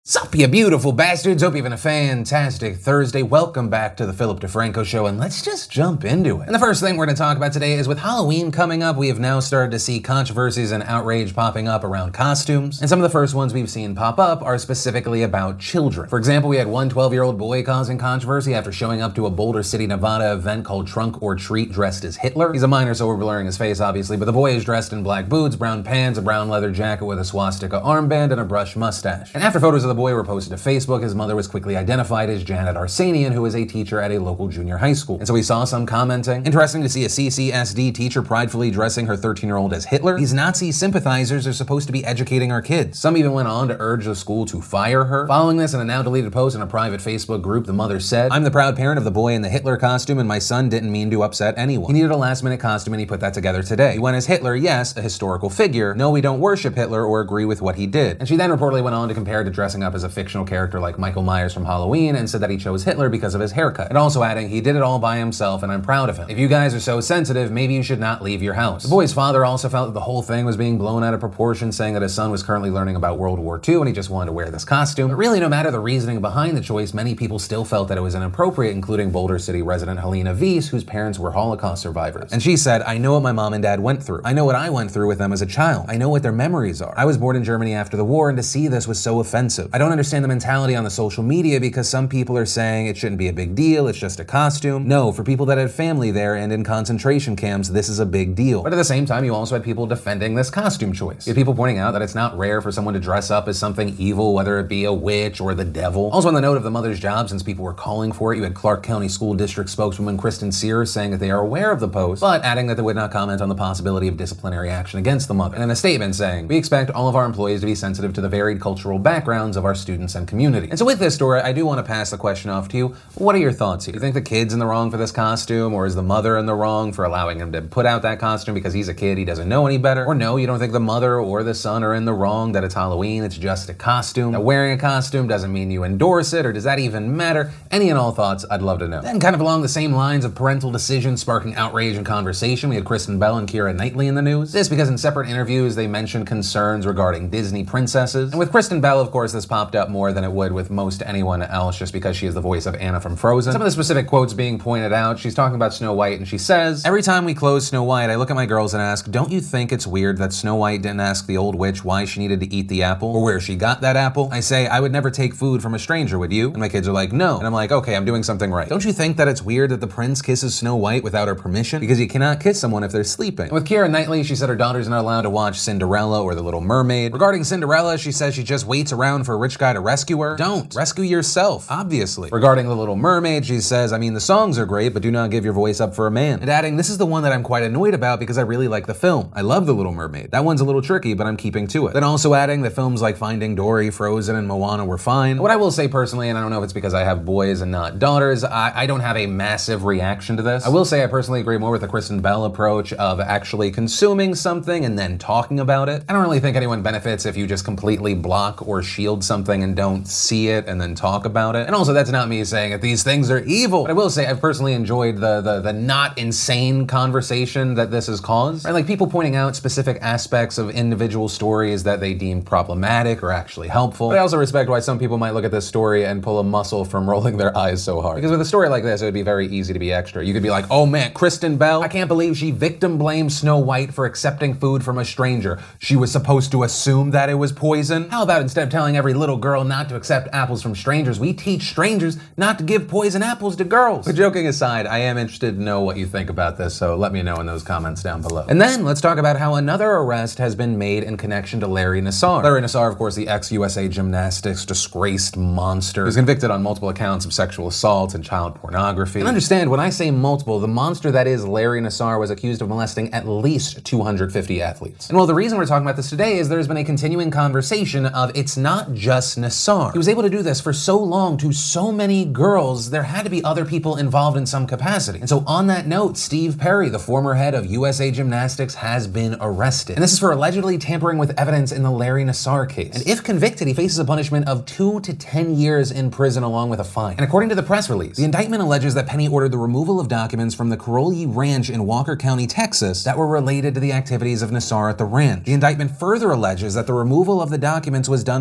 Sup, you beautiful bastards. Hope you're having a fantastic Thursday. Welcome back to the Philip DeFranco Show, and let's just jump into it. And the first thing we're going to talk about today is with Halloween coming up, we have now started to see controversies and outrage popping up around costumes. And some of the first ones we've seen pop up are specifically about children. For example, we had one 12-year-old boy causing controversy after showing up to a Boulder City, Nevada event called Trunk or Treat dressed as Hitler. He's a minor, so we're blurring his face, obviously, but the boy is dressed in black boots, brown pants, a brown leather jacket with a swastika armband, and a brushed mustache. And after photos of the boy were posted to Facebook, his mother was quickly identified as Janet Arsenian, who is a teacher at a local junior high school. And so we saw some commenting. Interesting to see a CCSD teacher pridefully dressing her 13-year-old as Hitler. These Nazi sympathizers are supposed to be educating our kids. Some even went on to urge the school to fire her. Following this, in a now deleted post in a private Facebook group, the mother said, "I'm the proud parent of the boy in the Hitler costume, and my son didn't mean to upset anyone. He needed a last-minute costume, and he put that together today. He went as Hitler, yes, a historical figure. No, we don't worship Hitler or agree with what he did." And she then reportedly went on to compare it to dressing up as a fictional character like Michael Myers from Halloween, and said that he chose Hitler because of his haircut. And also adding, "He did it all by himself, and I'm proud of him. If you guys are so sensitive, maybe you should not leave your house." The boy's father also felt that the whole thing was being blown out of proportion, saying that his son was currently learning about World War II and he just wanted to wear this costume. But really, no matter the reasoning behind the choice, many people still felt that it was inappropriate, including Boulder City resident Helena Weiss, whose parents were Holocaust survivors. And she said, "I know what my mom and dad went through. I know what I went through with them as a child. I know what their memories are. I was born in Germany after the war, and to see this was so offensive. I don't understand the mentality on the social media because some people are saying it shouldn't be a big deal, it's just a costume. No, for people that had family there and in concentration camps, this is a big deal." But at the same time, you also had people defending this costume choice. You had people pointing out that it's not rare for someone to dress up as something evil, whether it be a witch or the devil. Also, on the note of the mother's job, since people were calling for it, you had Clark County School District spokeswoman Kristen Sears saying that they are aware of the post, but adding that they would not comment on the possibility of disciplinary action against the mother. And in a statement saying, "We expect all of our employees to be sensitive to the varied cultural backgrounds of our students and community." And so with this story, I do want to pass the question off to you. What are your thoughts here? Do you think the kid's in the wrong for this costume, or is the mother in the wrong for allowing him to put out that costume because he's a kid, he doesn't know any better? Or no, you don't think the mother or the son are in the wrong, that it's Halloween, it's just a costume, that wearing a costume doesn't mean you endorse it, or does that even matter? Any and all thoughts, I'd love to know. Then kind of along the same lines of parental decisions sparking outrage and conversation, we had Kristen Bell and Keira Knightley in the news. This because in separate interviews, they mentioned concerns regarding Disney princesses. And with Kristen Bell, of course, this popped up more than it would with most anyone else, just because she is the voice of Anna from Frozen. Some of the specific quotes being pointed out, she's talking about Snow White, and she says, "Every time we close Snow White, I look at my girls and ask, don't you think it's weird that Snow White didn't ask the old witch why she needed to eat the apple, or where she got that apple? I say, I would never take food from a stranger, would you?" And my kids are like, "No." And I'm like, okay, I'm doing something right. Don't you think that it's weird that the prince kisses Snow White without her permission? Because you cannot kiss someone if they're sleeping. And with Keira Knightley, she said her daughter's not allowed to watch Cinderella or The Little Mermaid. Regarding Cinderella, she says she just waits around for a rich guy to rescue her. Don't. Rescue yourself, obviously. Regarding The Little Mermaid, she says, "I mean, the songs are great, but do not give your voice up for a man." And adding, "This is the one that I'm quite annoyed about because I really like the film. I love The Little Mermaid. That one's a little tricky, but I'm keeping to it." Then also adding that films like Finding Dory, Frozen, and Moana were fine. What I will say personally, and I don't know if it's because I have boys and not daughters, I don't have a massive reaction to this. I will say I personally agree more with the Kristen Bell approach of actually consuming something and then talking about it. I don't really think anyone benefits if you just completely block or shield something and don't see it and then talk about it. And also, that's not me saying that these things are evil. But I will say I've personally enjoyed the not insane conversation that this has caused. Right? Like people pointing out specific aspects of individual stories that they deem problematic or actually helpful. But I also respect why some people might look at this story and pull a muscle from rolling their eyes so hard. Because with a story like this, it would be very easy to be extra. You could be like, "Oh man, Kristen Bell, I can't believe she victim blamed Snow White for accepting food from a stranger. She was supposed to assume that it was poison. How about instead of telling every little girl not to accept apples from strangers, we teach strangers not to give poison apples to girls?" But joking aside, I am interested to know what you think about this, so let me know in those comments down below. And then let's talk about how another arrest has been made in connection to Larry Nassar. Larry Nassar, of course, the ex-USA Gymnastics disgraced monster, who's convicted on multiple accounts of sexual assault and child pornography. And understand, when I say multiple, the monster that is Larry Nassar was accused of molesting at least 250 athletes. And well, the reason we're talking about this today is there's been a continuing conversation of it's not just Nassar. He was able to do this for so long to so many girls, there had to be other people involved in some capacity. And so on that note, Steve Perry, the former head of USA Gymnastics, has been arrested. And this is for allegedly tampering with evidence in the Larry Nassar case. And if convicted, he faces a punishment of 2 to 10 years in prison along with a fine. And according to the press release, the indictment alleges that Penny ordered the removal of documents from the Caroli Ranch in Walker County, Texas, that were related to the activities of Nassar at the ranch. The indictment further alleges that the removal of the documents was done for the purpose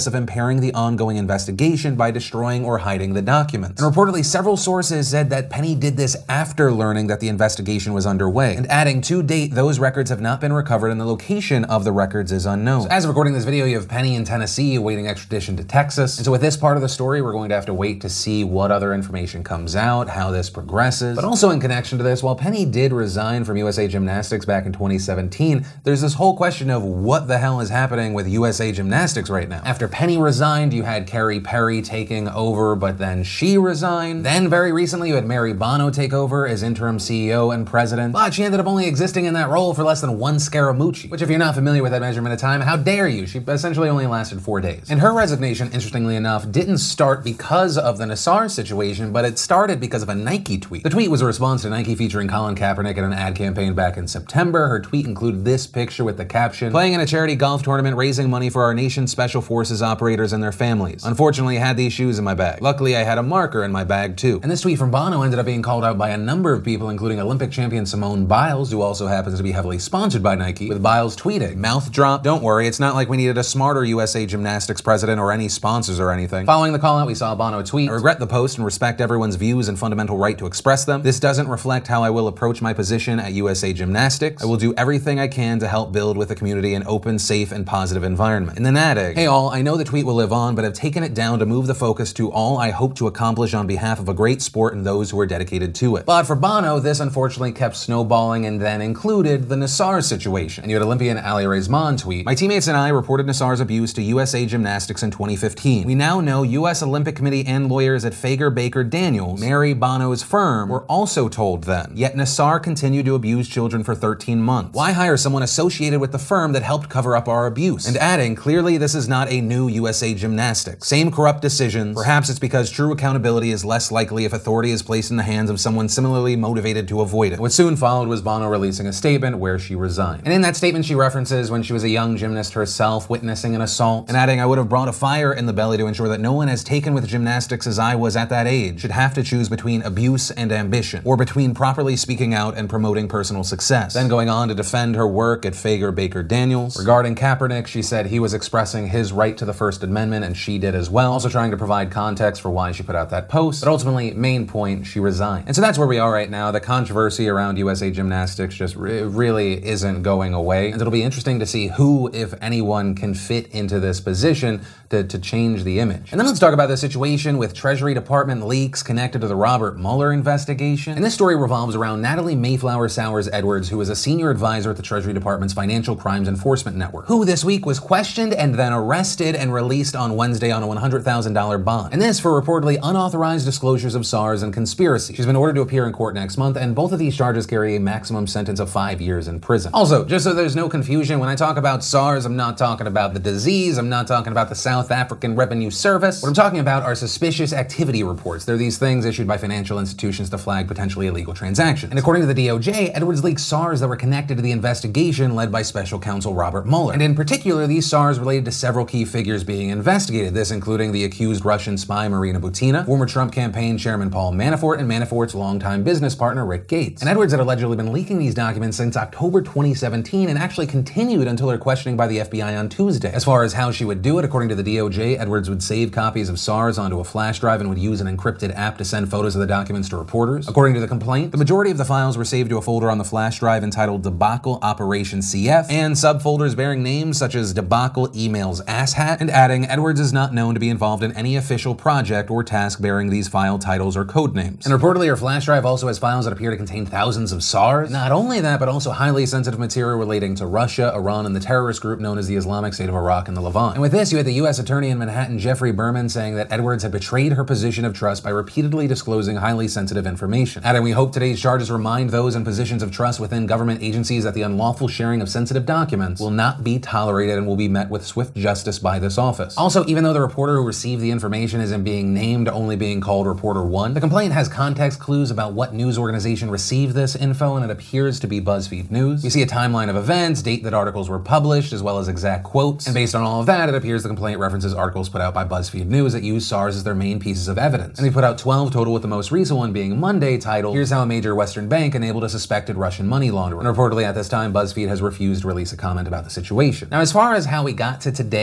purpose of impairing the ongoing investigation by destroying or hiding the documents. And reportedly, several sources said that Penny did this after learning that the investigation was underway. And adding, to date, those records have not been recovered and the location of the records is unknown. So as of recording this video, you have Penny in Tennessee awaiting extradition to Texas. And so with this part of the story, we're going to have to wait to see what other information comes out, how this progresses. But also in connection to this, while Penny did resign from USA Gymnastics back in 2017, there's this whole question of what the hell is happening with USA Gymnastics right now. After Penny resigned, you had Carrie Perry taking over, but then she resigned. Then very recently, you had Mary Bono take over as interim CEO and president, but she ended up only existing in that role for less than one Scaramucci, which if you're not familiar with that measurement of time, how dare you? She essentially only lasted 4 days. And her resignation, interestingly enough, didn't start because of the Nassar situation, but it started because of a Nike tweet. The tweet was a response to Nike featuring Colin Kaepernick in an ad campaign back in September. Her tweet included this picture with the caption, "Playing in a charity golf tournament, raising money for our nation's special forces operators and their families. Unfortunately, I had these shoes in my bag. Luckily, I had a marker in my bag too." And this tweet from Bono ended up being called out by a number of people, including Olympic champion Simone Biles, who also happens to be heavily sponsored by Nike, with Biles tweeting, "Mouth drop, don't worry, it's not like we needed a smarter USA Gymnastics president or any sponsors or anything." Following the call out, we saw Bono tweet, "I regret the post and respect everyone's views and fundamental right to express them. This doesn't reflect how I will approach my position at USA Gymnastics. I will do everything I can to help build with the community an open, safe, and positive environment." And then adding, "Hey all, I know the tweet will live on, but I've taken it down to move the focus to all I hope to accomplish on behalf of a great sport and those who are dedicated to it." But for Bono, this unfortunately kept snowballing and then included the Nassar situation. And you had Olympian Ali Rezman tweet, "My teammates and I reported Nassar's abuse to USA Gymnastics in 2015. We now know US Olympic Committee and lawyers at Fager-Baker-Daniels, Mary Bono's firm, were also told then. Yet Nassar continued to abuse children for 13 months. Why hire someone associated with the firm that helped cover up our abuse?" And adding, "Clearly this is not a new USA Gymnastics. Same corrupt decisions. Perhaps it's because true accountability is less likely if authority is placed in the hands of someone similarly motivated to avoid it." What soon followed was Bono releasing a statement where she resigned. And in that statement, she references when she was a young gymnast herself witnessing an assault, and adding, "I would have brought a fire in the belly to ensure that no one as taken with gymnastics as I was at that age should have to choose between abuse and ambition, or between properly speaking out and promoting personal success." Then going on to defend her work at Fager-Baker-Daniels. Regarding Kaepernick, she said he was expressing his right to the First Amendment and she did as well, also trying to provide context for why she put out that post. But ultimately, main point, she resigned. And so that's where we are right now. The controversy around USA Gymnastics just really isn't going away. And it'll be interesting to see who, if anyone, can fit into this position to change the image. And then let's talk about the situation with Treasury Department leaks connected to the Robert Mueller investigation. And this story revolves around Natalie Mayflower Sowers Edwards, who is a senior advisor at the Treasury Department's Financial Crimes Enforcement Network, who this week was questioned and then arrested and released on Wednesday on a $100,000 bond. And this for reportedly unauthorized disclosures of SARS and conspiracy. She's been ordered to appear in court next month, and both of these charges carry a maximum sentence of 5 years in prison. Also, just so there's no confusion, when I talk about SARS, I'm not talking about the disease, I'm not talking about the South African Revenue Service. What I'm talking about are suspicious activity reports. They're these things issued by financial institutions to flag potentially illegal transactions. And according to the DOJ, Edwards leaked SARS that were connected to the investigation led by special counsel Robert Mueller. And in particular, these SARS related to several key figures being investigated, this including the accused Russian spy Marina Butina, former Trump campaign chairman Paul Manafort, and Manafort's longtime business partner Rick Gates. And Edwards had allegedly been leaking these documents since October 2017 and actually continued until her questioning by the FBI on Tuesday. As far as how she would do it, according to the DOJ, Edwards would save copies of SARS onto a flash drive and would use an encrypted app to send photos of the documents to reporters. According to the complaint, the majority of the files were saved to a folder on the flash drive entitled Debacle Operation CF, and subfolders bearing names such as Debacle Emails Asshat, and adding, Edwards is not known to be involved in any official project or task bearing these file titles or code names. And reportedly, her flash drive also has files that appear to contain thousands of SARS. Not only that, but also highly sensitive material relating to Russia, Iran, and the terrorist group known as the Islamic State of Iraq and the Levant. And with this, you had the U.S. Attorney in Manhattan, Jeffrey Berman, saying that Edwards had betrayed her position of trust by repeatedly disclosing highly sensitive information. Adding, we hope today's charges remind those in positions of trust within government agencies that the unlawful sharing of sensitive documents will not be tolerated and will be met with swift justice by this office. Also, even though the reporter who received the information isn't being named, only being called Reporter 1, the complaint has context clues about what news organization received this info, and it appears to be BuzzFeed News. We see a timeline of events, date that articles were published, as well as exact quotes, and based on all of that, it appears the complaint references articles put out by BuzzFeed News that use SARS as their main pieces of evidence. And they put out 12 total, with the most recent one being Monday, titled, Here's How a Major Western Bank Enabled a Suspected Russian Money Launderer. And reportedly at this time, BuzzFeed has refused to release a comment about the situation. Now, as far as how we got to today, reportedly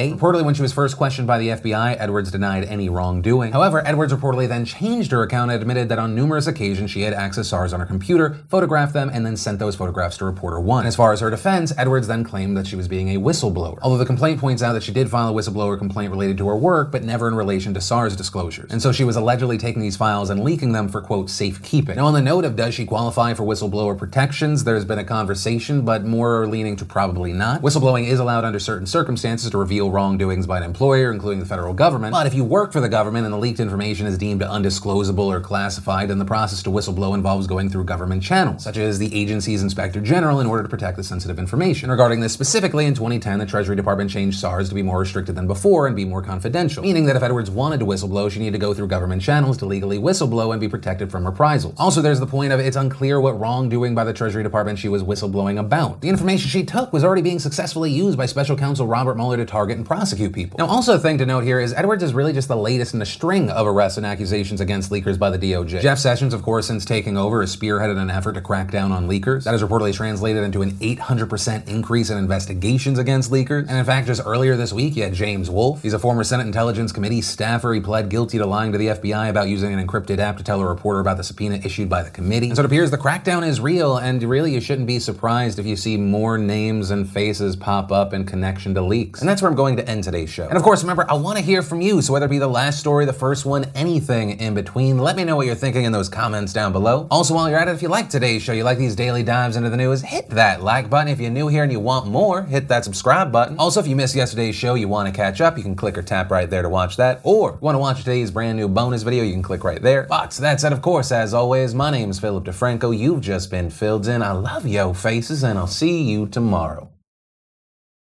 when she was first questioned by the FBI, Edwards denied any wrongdoing. However, Edwards reportedly then changed her account and admitted that on numerous occasions she had accessed SARS on her computer, photographed them, and then sent those photographs to Reporter One. And as far as her defense, Edwards then claimed that she was being a whistleblower. Although the complaint points out that she did file a whistleblower complaint related to her work, but never in relation to SARS disclosures. And so she was allegedly taking these files and leaking them for, quote, safekeeping. Now, on the note of does she qualify for whistleblower protections, there's been a conversation, but more leaning to probably not. Whistleblowing is allowed under certain circumstances to reveal wrongdoings by an employer, including the federal government. But if you work for the government and the leaked information is deemed undisclosable or classified, then the process to whistleblow involves going through government channels, such as the agency's inspector general, in order to protect the sensitive information. And regarding this specifically, in 2010, the Treasury Department changed SARS to be more restricted than before and be more confidential, meaning that if Edwards wanted to whistleblow, she needed to go through government channels to legally whistleblow and be protected from reprisals. Also, there's the point of it's unclear what wrongdoing by the Treasury Department she was whistleblowing about. The information she took was already being successfully used by Special Counsel Robert Mueller to target and prosecute people. Now, also a thing to note here is Edwards is really just the latest in a string of arrests and accusations against leakers by the DOJ. Jeff Sessions, of course, since taking over, has spearheaded an effort to crack down on leakers. That has reportedly translated into an 800% increase in investigations against leakers. And in fact, just earlier this week, you had James Wolfe. He's a former Senate Intelligence Committee staffer. He pled guilty to lying to the FBI about using an encrypted app to tell a reporter about the subpoena issued by the committee. And so it appears the crackdown is real, and really you shouldn't be surprised if you see more names and faces pop up in connection to leaks. And that's where I'm going to end today's show. And of course, remember, I want to hear from you, so whether it be the last story, the first one, anything in between, let me know what you're thinking in those comments down below. Also, while you're at it, if you like today's show, you like these daily dives into the news, hit that like button. If you're new here and you want more, hit that subscribe button. Also, if you missed yesterday's show, you want to catch up, you can click or tap right there to watch that. Or if you want to watch today's brand new bonus video, you can click right there. But that said, of course, as always, my name is Philip DeFranco. You've just been filled in. I love yo faces, and I'll see you tomorrow.